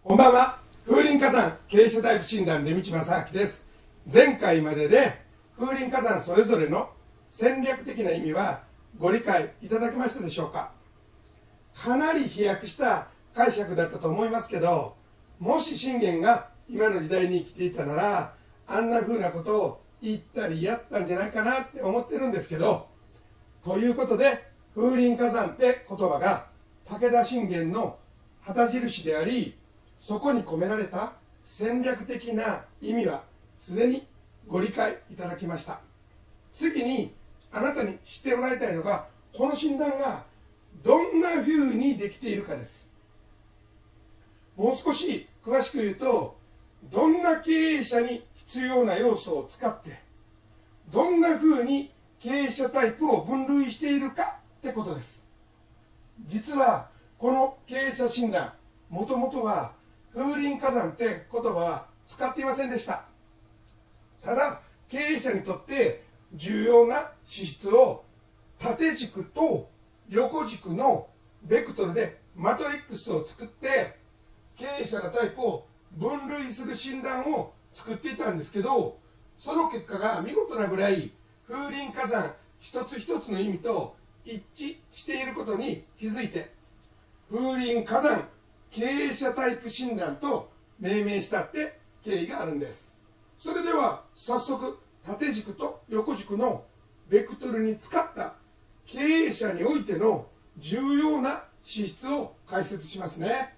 こんばんは。風林火山経営者タイプ診断出道正明です。前回までで風林火山それぞれの戦略的な意味はご理解いただけましたでしょうか。かなり飛躍した解釈だったと思いますけど、もし信玄が今の時代に生きていたならあんな風なことを言ったりやったんじゃないかなって思ってるんですけど、ということで風林火山って言葉が武田信玄の旗印であり、そこに込められた戦略的な意味はすでにご理解いただきました。次にあなたに知ってもらいたいのが、この診断がどんな風にできているかです。もう少し詳しく言うと、どんな経営者に必要な要素を使ってどんな風に経営者タイプを分類しているかってことです。実はこの経営者診断、もともとは風林火山って言葉は使っていませんでした。ただ経営者にとって重要な資質を縦軸と横軸のベクトルでマトリックスを作って経営者のタイプを分類する診断を作っていたんですけど、その結果が見事なぐらい風林火山一つ一つの意味と一致していることに気づいて、風林火山経営者タイプ診断と命名したって経緯があるんです。それでは早速縦軸と横軸のベクトルに使った経営者においての重要な資質を解説しますね。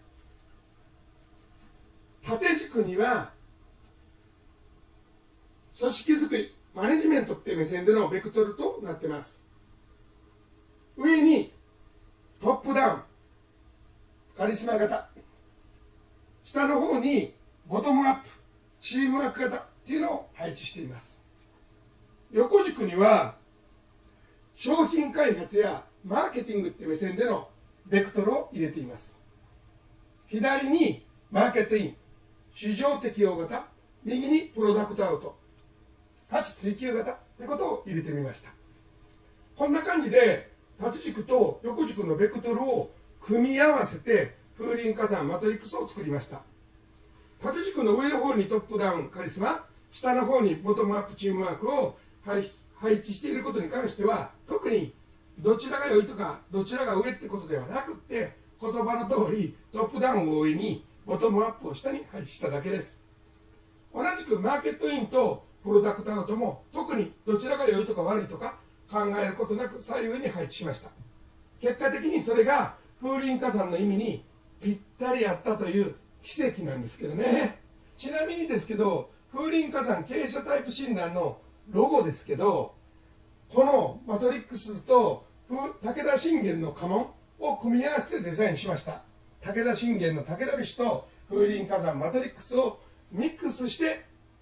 縦軸には組織づくり、マネジメントっていう目線でのベクトルとなっています。上にトップダウンカリスマ型、下の方にボトムアップチームワーク型っていうのを配置しています。横軸には商品開発やマーケティングっていう目線でのベクトルを入れています。左にマーケットイン市場適応型、右にプロダクトアウト価値追求型ってことを入れてみました。こんな感じで縦軸と横軸のベクトルを組み合わせて風林火山マトリックスを作りました。縦軸の上の方にトップダウンカリスマ、下の方にボトムアップチームワークを配置していることに関しては、特にどちらが良いとかどちらが上ってことではなくって、言葉の通りトップダウンを上にボトムアップを下に配置しただけです。同じくマーケットインとプロダクトアウトも特にどちらが良いとか悪いとか考えることなく左右に配置しました。結果的にそれが風林火山の意味にぴったりあったという奇跡なんですけどね。ちなみにですけど、風林火山経営者タイプ診断のロゴですけど、このマトリックスと武田信玄の家紋を組み合わせてデザインしました。武田信玄の武田菱と風林火山マトリックスをミックスして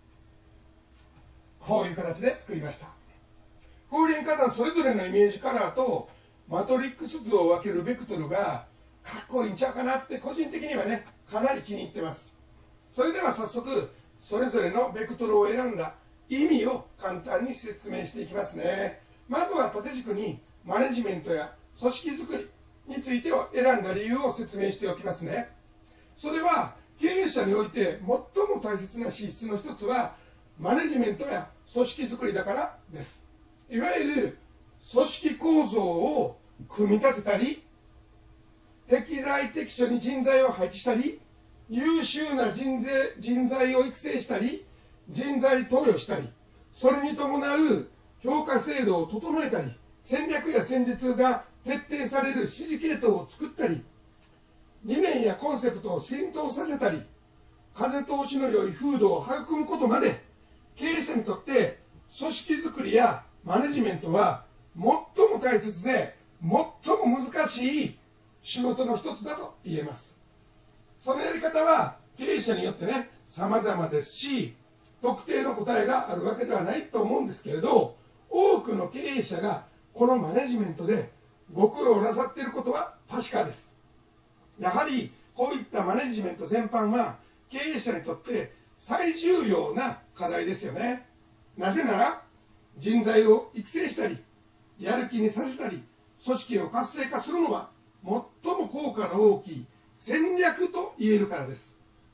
こういう形で作りました。風林火山それぞれのイメージカラーとマトリックス図を分けるベクトルがかっこいいんちゃうかなって個人的にはね、かなり気に入ってます。それでは早速それぞれのベクトルを選んだ意味を簡単に説明していきますね。まずは縦軸にマネジメントや組織づくりについて選んだ理由を説明しておきますね。それは経営者において最も大切な資質の一つはマネジメントや組織づくりだからです。いわゆる組織構造を組み立てたり、適材適所に人材を配置したり、優秀な人材を育成したり、人材投与したり、それに伴う評価制度を整えたり、戦略や戦術が徹底される指示系統を作ったり、理念やコンセプトを浸透させたり、風通しの良い風土を育むことまで、経営者にとって組織づくりやマネジメントは最も大切で最も難しい仕事の一つだと言えます。そのやり方は経営者によってね、様々ですし、特定の答えがあるわけではないと思うんですけれど、多くの経営者がこのマネジメントでご苦労なさっていることは確かです。やはりこういったマネジメント全般は経営者にとって最重要な課題ですよね。なぜなら人材を育成したりやる気にさせたり組織を活性化するのは最も効果の大きい戦略と言えるからです。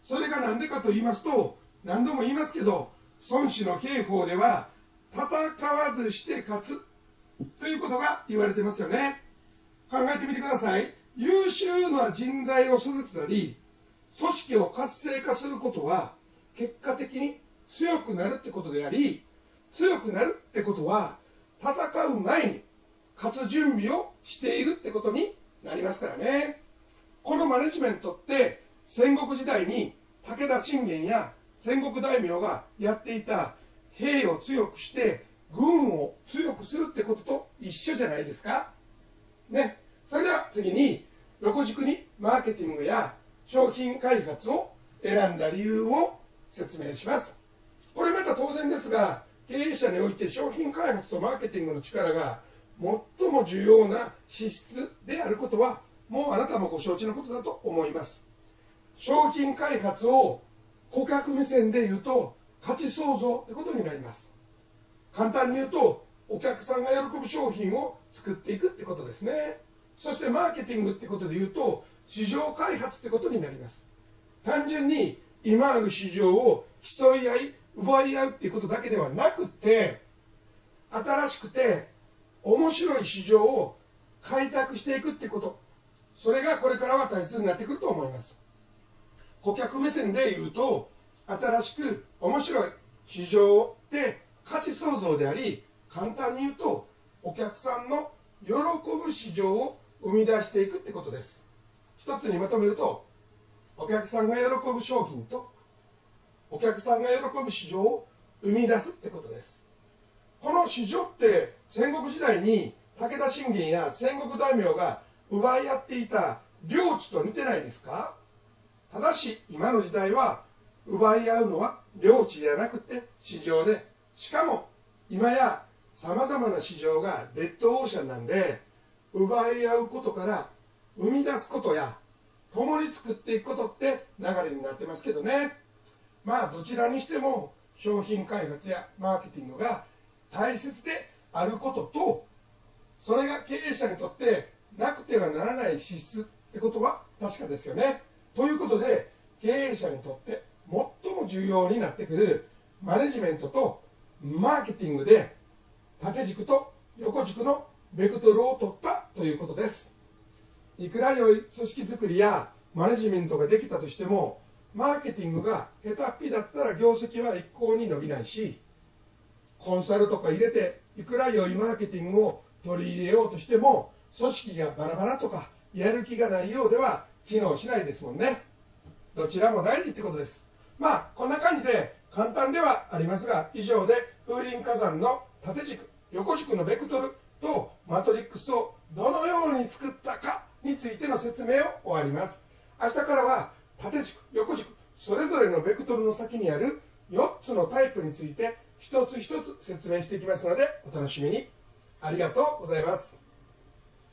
それが何でかと言いますと、何度も言いますけど、孫子の刑法では戦わずして勝つということが言われてますよね。考えてみてください。優秀な人材を育てたり、組織を活性化することは結果的に強くなるってことであり、強くなるってことは戦う前に勝つ準備をしているってことになりますからね。このマネジメントって戦国時代に武田信玄や戦国大名がやっていた兵を強くして軍を強くするってことと一緒じゃないですかね。それでは次に横軸にマーケティングや商品開発を選んだ理由を説明します。これまた当然ですが、経営者において商品開発とマーケティングの力が最も重要な資質であることはもうあなたもご承知のことだと思います。商品開発を顧客目線で言うと価値創造ってことになります。簡単に言うとお客さんが喜ぶ商品を作っていくってことですね。そしてマーケティングってことで言うと市場開発ってことになります。単純に今ある市場を競い合い奪い合うっていうことだけではなくて、新しくて面白い市場を開拓していくってこと、それがこれからは大切になってくると思います。顧客目線で言うと、新しく面白い市場って価値創造であり、簡単に言うとお客さんの喜ぶ市場を生み出していくってことです。一つにまとめると、お客さんが喜ぶ商品とお客さんが喜ぶ市場を生み出すってことです。この市場って戦国時代に武田信玄や戦国大名が奪い合っていた領地と似てないですか？ただし今の時代は奪い合うのは領地じゃなくて市場で、しかも今やさまざまな市場がレッドオーシャンなんで、奪い合うことから生み出すことや共に作っていくことって流れになってますけどね。まあどちらにしても商品開発やマーケティングが大切であることと、それが経営者にとってなくてはならない資質ってことは確かですよね。ということで経営者にとって最も重要になってくるマネジメントとマーケティングで縦軸と横軸のベクトルを取ったということです。いくら良い組織づくりやマネジメントができたとしても、マーケティングが下手っぴだったら業績は一向に伸びないし、コンサルとか入れていくら良いマーケティングを取り入れようとしても組織がバラバラとかやる気がないようでは機能しないですもんね。どちらも大事ってことです。まあこんな感じで簡単ではありますが、以上で風林火山の縦軸横軸のベクトルとマトリックスをどのように作ったかについての説明を終わります。明日からは縦軸横軸それぞれのベクトルの先にある4つのタイプについて一つ一つ説明していきますのでお楽しみに。ありがとうございます。